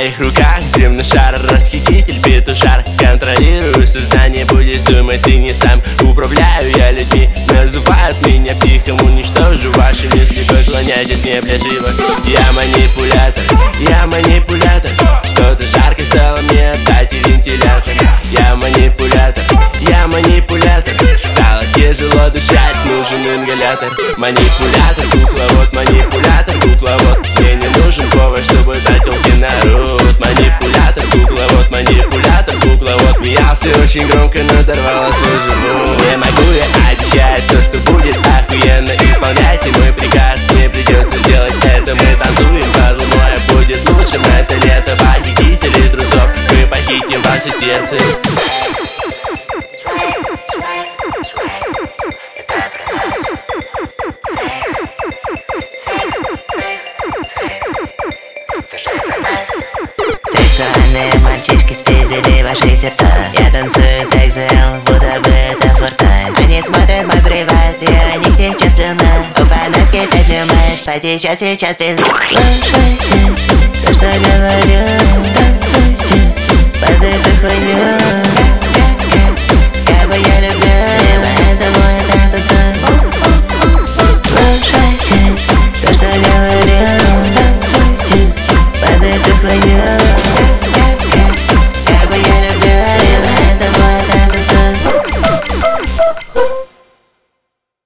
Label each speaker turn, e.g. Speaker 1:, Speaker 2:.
Speaker 1: моих руках земной шар, расхититель, петушар. Контролирую сознание, будешь думать ты не сам. Управляю я людьми, называют меня психом. Уничтожу ваши мысли, поклоняйтесь мне, бля, живо. Я манипулятор, я манипулятор. Что-то жарко стало мне, отдайте вентилятор. Я манипулятор, я манипулятор. Стало тяжело дышать, нужен ингалятор. Манипулятор, кукловод, манипулятор, кукловод. Мне не нужен повар, чтобы дать толки народ. Манипулятор, кукловод, манипулятор, кукловод. Смеялся очень громко, надорвало свой живот. Не могу я обещать то, что будет охуенно. Исполняйте мой приказ, мне придется сделать это. Мы танцуем под луной, будет лучшим это лето. Похитители трусов, мы похитим ваше сердце.
Speaker 2: Сексуальные мальчишки спиздили ваши сердца. Я танцую так зрел, будто бы это фортнайт. Они смотрят мой приват, и у них течет слюна. У фанатки 5 люмет, потечет сейчас пизда. Слушайте то, что говорю, танцуйте под эту хуйню.